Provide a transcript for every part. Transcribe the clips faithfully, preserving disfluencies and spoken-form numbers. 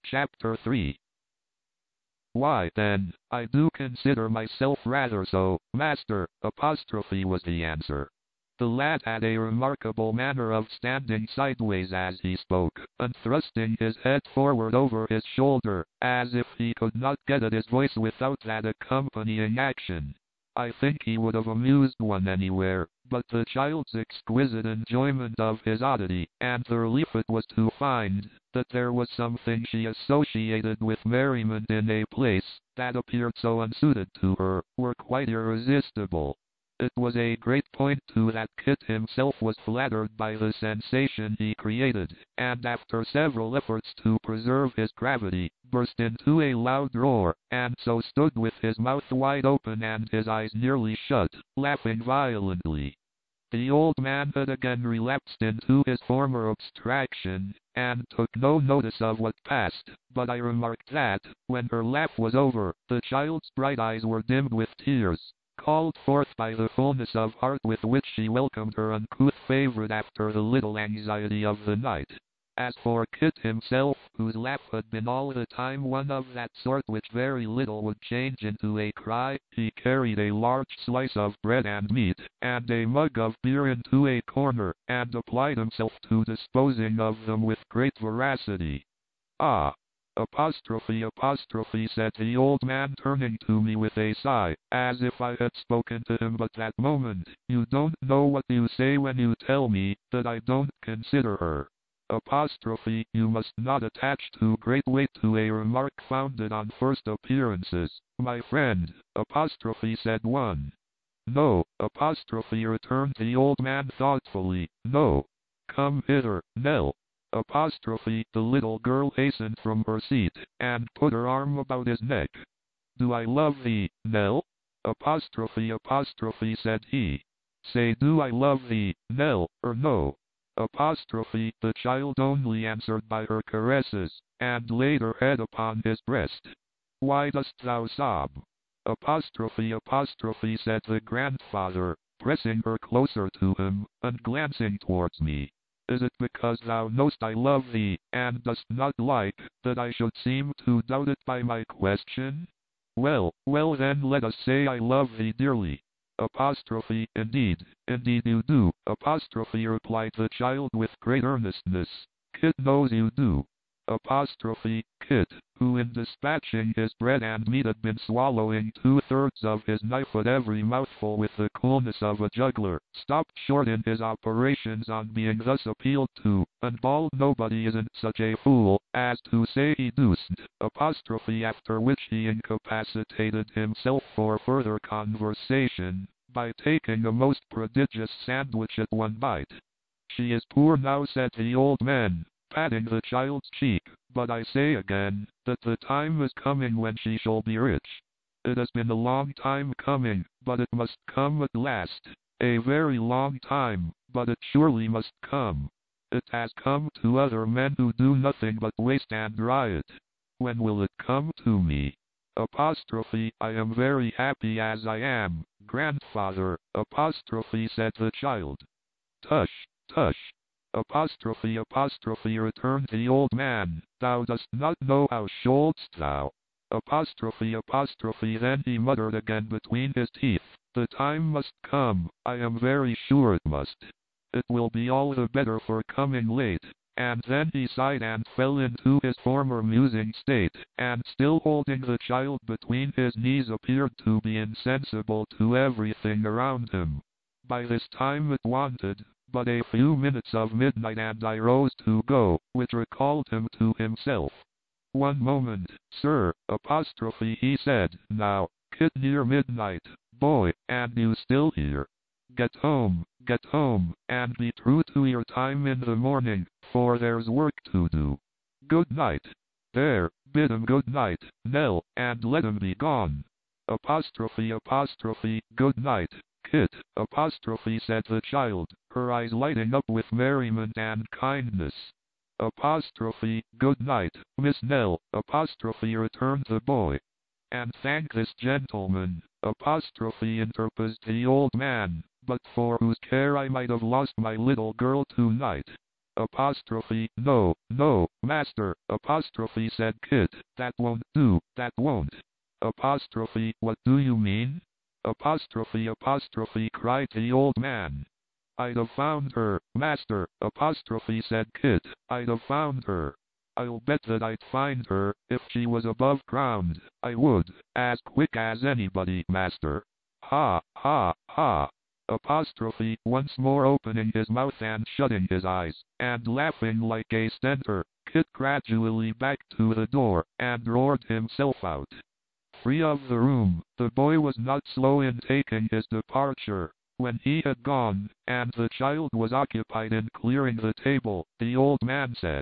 Chapter three. Why, then, I do consider myself rather so, master, apostrophe was the answer. The lad had a remarkable manner of standing sideways as he spoke, and thrusting his head forward over his shoulder, as if he could not get at his voice without that accompanying action. I think he would have amused one anywhere, but the child's exquisite enjoyment of his oddity, and the relief it was to find that there was something she associated with merriment in a place that appeared so unsuited to her, were quite irresistible. It was a great point too that Kit himself was flattered by the sensation he created, and after several efforts to preserve his gravity, burst into a loud roar, and so stood with his mouth wide open and his eyes nearly shut, laughing violently. The old man had again relapsed into his former abstraction, and took no notice of what passed, but I remarked that, when her laugh was over, the child's bright eyes were dimmed with tears, called forth by the fullness of heart with which she welcomed her uncouth favorite after the little anxiety of the night. As for Kit himself, whose laugh had been all the time one of that sort which very little would change into a cry, he carried a large slice of bread and meat, and a mug of beer into a corner, and applied himself to disposing of them with great voracity. Ah! Apostrophe, apostrophe, said the old man, turning to me with a sigh, as if I had spoken to him but that moment. You don't know what you say when you tell me that I don't consider her. Apostrophe, you must not attach too great weight to a remark founded on first appearances, my friend, apostrophe, said one. No, apostrophe, returned the old man thoughtfully, no. Come hither, Nell. Apostrophe, the little girl hastened from her seat, and put her arm about his neck. Do I love thee, Nell? Apostrophe, apostrophe, said he. Say, do I love thee, Nell, or no? Apostrophe, the child only answered by her caresses, and laid her head upon his breast. Why dost thou sob? Apostrophe, apostrophe, said the grandfather, pressing her closer to him, and glancing towards me. Is it because thou knowst I love thee, and dost not like that I should seem to doubt it by my question? Well, well then let us say I love thee dearly. Apostrophe, indeed, indeed you do, apostrophe, replied the child with great earnestness. Kit knows you do. Apostrophe, Kit, who in dispatching his bread and meat had been swallowing two-thirds of his knife at every mouthful with the coolness of a juggler, stopped short in his operations on being thus appealed to, and bawled, nobody isn't such a fool as to say he doosn't, apostrophe, after which he incapacitated himself for further conversation, by taking a most prodigious sandwich at one bite. She is poor now, said the old man, patting the child's cheek, but I say again, that the time is coming when she shall be rich. It has been a long time coming, but it must come at last. A very long time, but it surely must come. It has come to other men who do nothing but waste and riot. When will it come to me? Apostrophe, I am very happy as I am, grandfather, apostrophe, said the child. Tush, tush. Apostrophe, apostrophe, returned the old man, thou dost not know how shouldst thou? Apostrophe, apostrophe, then he muttered again between his teeth, the time must come, I am very sure it must. It will be all the better for coming late. And then he sighed and fell into his former musing state, and still holding the child between his knees appeared to be insensible to everything around him. By this time it wanted but a few minutes of midnight, and I rose to go, which recalled him to himself. One moment, sir, apostrophe, he said, now, Kit, near midnight, boy, and you still here. Get home, get home, and be true to your time in the morning, for there's work to do. Good night. There, bid him good night, Nell, and let him be gone. Apostrophe, apostrophe, good night, Kit, apostrophe, said the child, her eyes lighting up with merriment and kindness. Apostrophe, good night, Miss Nell, apostrophe, returned the boy. And thank this gentleman, apostrophe, interposed the old man, but for whose care I might have lost my little girl tonight. Apostrophe, no, no, master, apostrophe said Kit, that won't do, that won't. Apostrophe, what do you mean? Apostrophe, apostrophe cried the old man. I'd have found her, master, apostrophe said Kit, I'd have found her. I'll bet that I'd find her, if she was above ground, I would, as quick as anybody, master. Ha, ha, ha. Apostrophe, once more opening his mouth and shutting his eyes, and laughing like a stentor, Kit gradually backed to the door, and roared himself out. Free of the room, the boy was not slow in taking his departure. When he had gone, and the child was occupied in clearing the table, the old man said,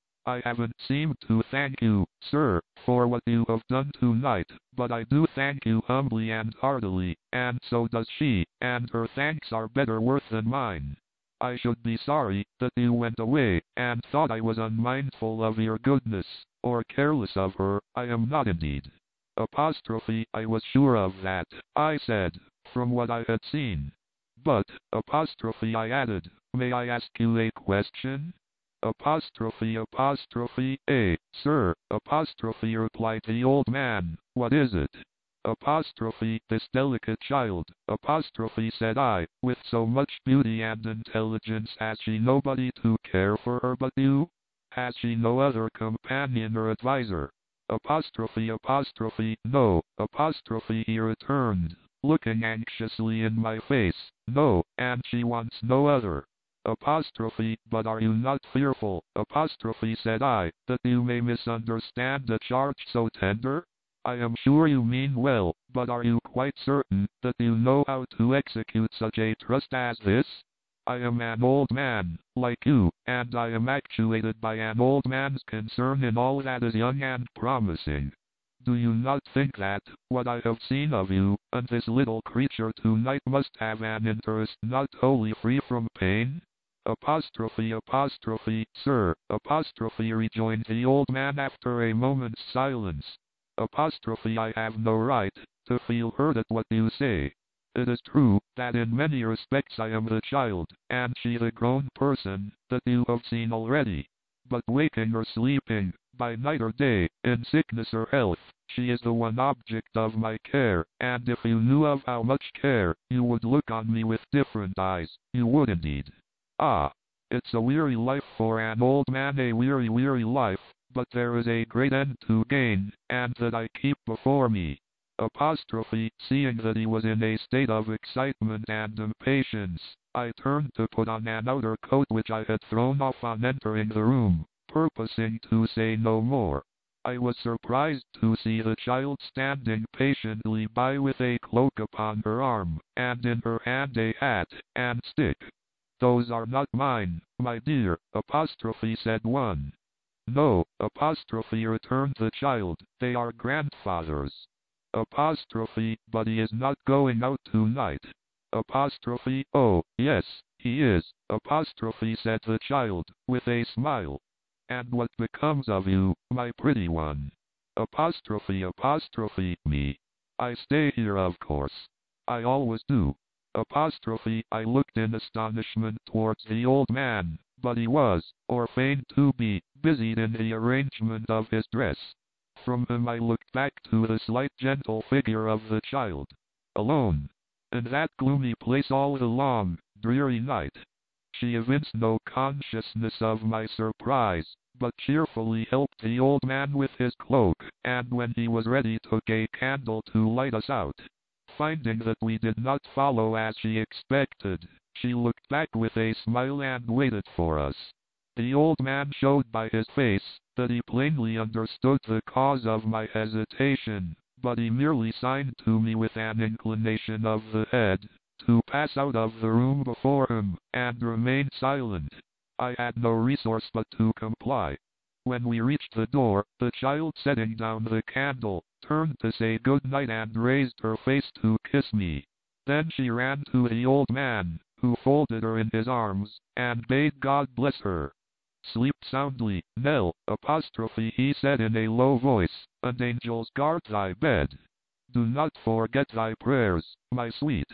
I haven't seemed to thank you, sir, for what you have done tonight, but I do thank you humbly and heartily, and so does she, and her thanks are better worth than mine. I should be sorry that you went away, and thought I was unmindful of your goodness, or careless of her. I am not indeed. Apostrophe, I was sure of that, I said, from what I had seen. But, apostrophe, I added, may I ask you a question? Apostrophe, apostrophe, eh, sir, apostrophe, replied the old man, what is it? Apostrophe, this delicate child, apostrophe, said I, with so much beauty and intelligence, has she nobody to care for her but you? Has she no other companion or adviser? Apostrophe, apostrophe, no, apostrophe, he returned, looking anxiously in my face, no, and she wants no other. Apostrophe, but are you not fearful, apostrophe, said I, that you may misunderstand a charge so tender? I am sure you mean well, but are you quite certain that you know how to execute such a trust as this? I am an old man, like you, and I am actuated by an old man's concern in all that is young and promising. Do you not think that, what I have seen of you, and this little creature tonight must have an interest not wholly free from pain? Apostrophe, apostrophe, sir, apostrophe, rejoined the old man after a moment's silence. Apostrophe, I have no right to feel hurt at what you say. It is true that in many respects I am the child, and she the grown person, that you have seen already. But waking or sleeping, by night or day, in sickness or health, she is the one object of my care, and if you knew of how much care, you would look on me with different eyes, you would indeed. Ah, it's a weary life for an old man, a weary, weary life, but there is a great end to gain, and that I keep before me. Apostrophe, seeing that he was in a state of excitement and impatience, I turned to put on an outer coat which I had thrown off on entering the room, purposing to say no more. I was surprised to see the child standing patiently by with a cloak upon her arm, and in her hand a hat and stick. Those are not mine, my dear, apostrophe, said one. No, apostrophe, returned the child, they are grandfather's. Apostrophe, but he is not going out tonight. Apostrophe, oh, yes, he is, apostrophe, said the child, with a smile. And what becomes of you, my pretty one? Apostrophe, apostrophe, me. I stay here, of course. I always do. Apostrophe, I looked in astonishment towards the old man, but he was, or feigned to be, busied in the arrangement of his dress. From him I looked back to the slight gentle figure of the child, alone, in that gloomy place all the long, dreary night. She evinced no consciousness of my surprise, but cheerfully helped the old man with his cloak, and when he was ready took a candle to light us out. Finding that we did not follow as she expected, she looked back with a smile and waited for us. The old man showed by his face that he plainly understood the cause of my hesitation, but he merely signed to me with an inclination of the head to pass out of the room before him, and remained silent. I had no resource but to comply. When we reached the door, the child, setting down the candle, turned to say good night and raised her face to kiss me. Then she ran to the old man, who folded her in his arms, and bade God bless her. Sleep soundly, Nell, apostrophe, he said in a low voice, and angels guard thy bed. Do not forget thy prayers, my sweet.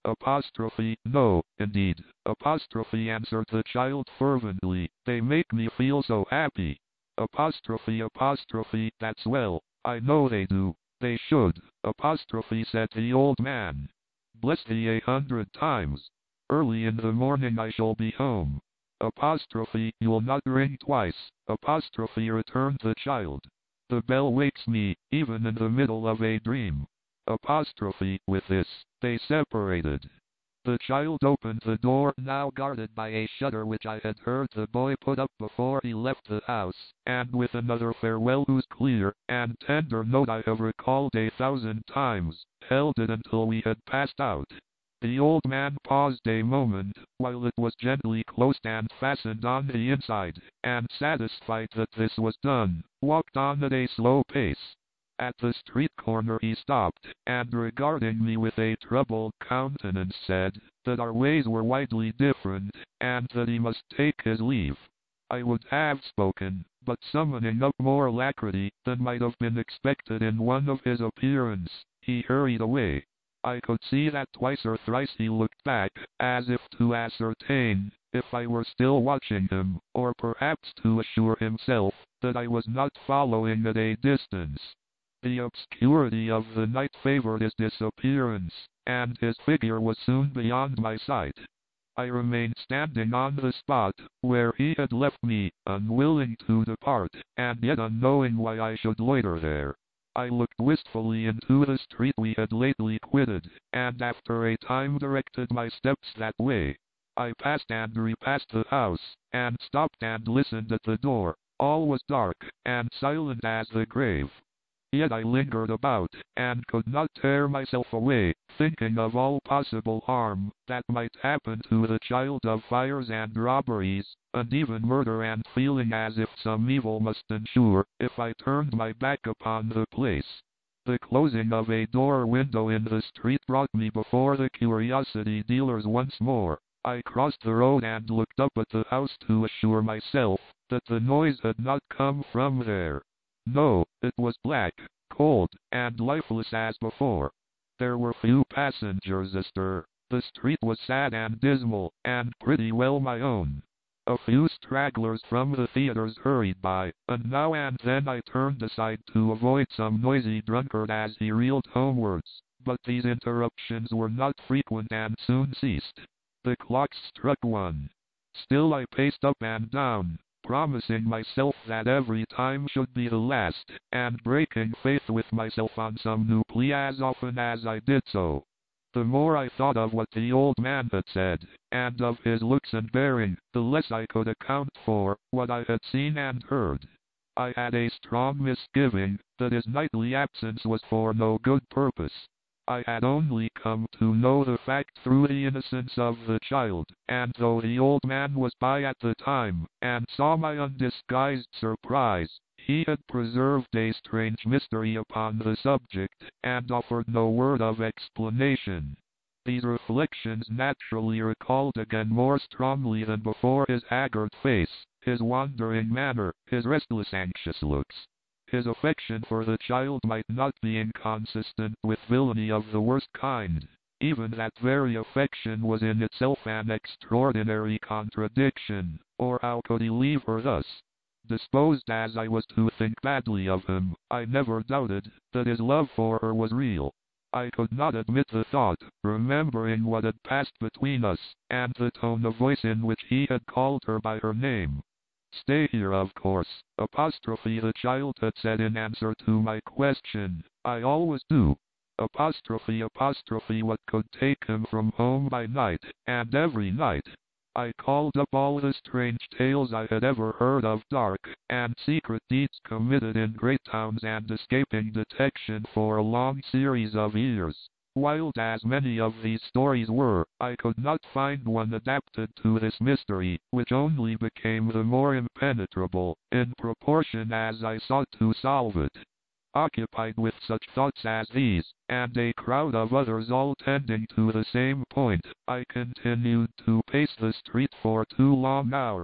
Apostrophe, no, indeed. Apostrophe, answered the child fervently. They make me feel so happy. Apostrophe, apostrophe, that's well. I know they do. They should. Apostrophe, said the old man. Bless thee a hundred times. Early in the morning I shall be home. Apostrophe, you'll not ring twice. Apostrophe, returned the child. The bell wakes me, even in the middle of a dream. Apostrophe, with this, they separated. The child opened the door, now guarded by a shutter which I had heard the boy put up before he left the house, and with another farewell whose clear and tender note I have recalled a thousand times, held it until we had passed out. The old man paused a moment, while it was gently closed and fastened on the inside, and satisfied that this was done, walked on at a slow pace. At the street corner he stopped, and regarding me with a troubled countenance said, that our ways were widely different, and that he must take his leave. I would have spoken, but summoning up more alacrity than might have been expected in one of his appearance, he hurried away. I could see that twice or thrice he looked back, as if to ascertain if I were still watching him, or perhaps to assure himself that I was not following at a distance. The obscurity of the night favored his disappearance, and his figure was soon beyond my sight. I remained standing on the spot where he had left me, unwilling to depart, and yet unknowing why I should loiter there. I looked wistfully into the street we had lately quitted, and after a time directed my steps that way. I passed and repassed the house, and stopped and listened at the door. All was dark, and silent as the grave. Yet I lingered about, and could not tear myself away, thinking of all possible harm that might happen to the child, of fires and robberies, and even murder, and feeling as if some evil must ensue if I turned my back upon the place. The closing of a door or window in the street brought me before the curiosity dealers once more. I crossed the road and looked up at the house to assure myself that the noise had not come from there. No, it was black, cold, and lifeless as before. There were few passengers astir. The street was sad and dismal, and pretty well my own. A few stragglers from the theaters hurried by, and now and then I turned aside to avoid some noisy drunkard as he reeled homewards, but these interruptions were not frequent and soon ceased. The clocks struck one. Still I paced up and down, promising myself that every time should be the last, and breaking faith with myself on some new plea as often as I did so. The more I thought of what the old man had said, and of his looks and bearing, the less I could account for what I had seen and heard. I had a strong misgiving that his nightly absence was for no good purpose. I had only come to know the fact through the innocence of the child, and though the old man was by at the time, and saw my undisguised surprise, he had preserved a strange mystery upon the subject, and offered no word of explanation. These reflections naturally recalled again more strongly than before his haggard face, his wandering manner, his restless anxious looks. His affection for the child might not be inconsistent with villainy of the worst kind. Even that very affection was in itself an extraordinary contradiction, or how could he leave her thus? Disposed as I was to think badly of him, I never doubted that his love for her was real. I could not admit the thought, remembering what had passed between us, and the tone of voice in which he had called her by her name. Stay here, of course, apostrophe, the child had said in answer to my question. I always do. Apostrophe, apostrophe, what could take him from home by night, and every night? I called up all the strange tales I had ever heard of dark and secret deeds committed in great towns and escaping detection for a long series of years. Wild as many of these stories were, I could not find one adapted to this mystery, which only became the more impenetrable in proportion as I sought to solve it. Occupied with such thoughts as these, and a crowd of others all tending to the same point, I continued to pace the street for two long hours.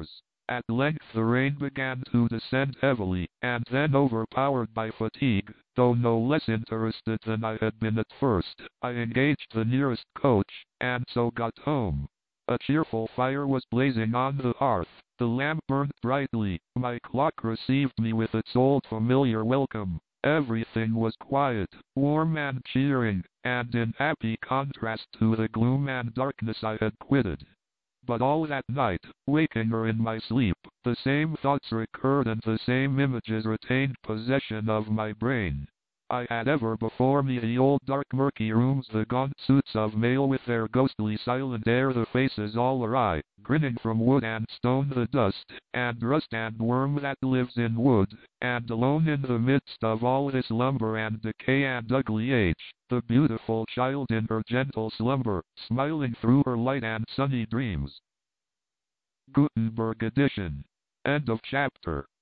At length the rain began to descend heavily, and then, overpowered by fatigue, though no less interested than I had been at first, I engaged the nearest coach, and so got home. A cheerful fire was blazing on the hearth, the lamp burned brightly, my clock received me with its old familiar welcome. Everything was quiet, warm and cheering, and in happy contrast to the gloom and darkness I had quitted. But all that night, waking or in my sleep, the same thoughts recurred and the same images retained possession of my brain. I had ever before me the old dark murky rooms, the gaunt suits of mail with their ghostly silent air, the faces all awry, grinning from wood and stone, the dust, and rust and worm that lives in wood, and alone in the midst of all this lumber and decay and ugly age, the beautiful child in her gentle slumber, smiling through her light and sunny dreams. Gutenberg edition. End of chapter.